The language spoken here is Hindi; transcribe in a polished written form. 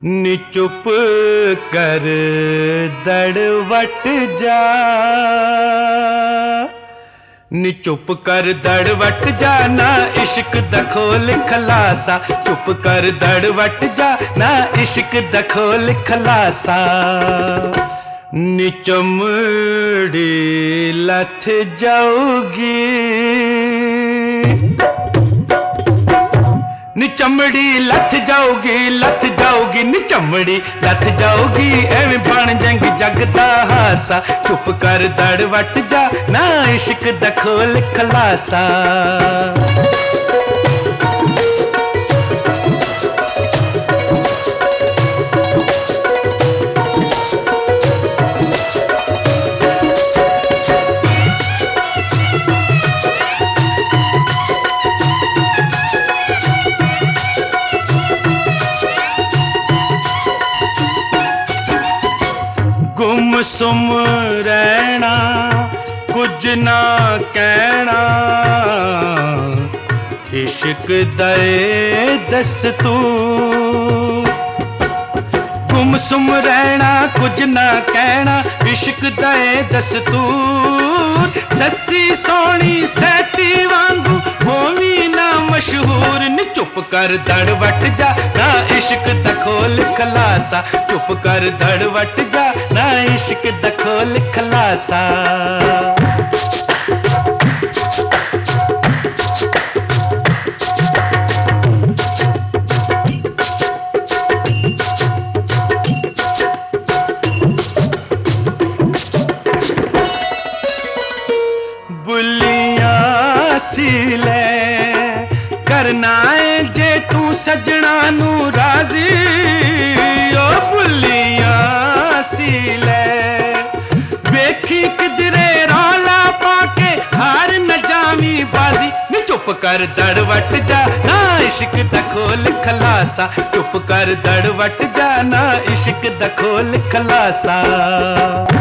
नी चुप कर दड़वट जा, नी चुप कर दड़वट जा, ना इश्क दा खोल खलासा। चुप कर दड़वट जा, ना इश्क दा खोल खलासा। नी चमड़ी लथ जाऊगी, नी चमड़ी लथ जाऊगी, लथ जाऊगी, नी चमड़ी लथ जाऊगी, एवें बन जंग जग दा हासा। चुप कर दड़वट जा, ना इश्क दा खोल खलासा। गुमसुम रहना, कुछ ना कहना, इश्क दे दस्तूर। गुमसुम रहना, कुछ ना कहना, इश्क दे दस्तूर। सस्सी सोनी सैती वांगू होवी ना मशहूर। नी चुप कर दड़वट जा, ना इश्क दा खोल खलासा। चुप कर दड़वट जा, ना इश्क दा खोल खलासा। बुलियां सीले करना है जे तू सजना नू राजी। ओ बुलियां सीले वेखी किधरे रौला पाके हार न जावी बाजी। नी चुप कर दड़वट जा, ना इश्क दा खोल खलासा। चुप कर दड़वट जा, ना इश्क दा खोल खलासा।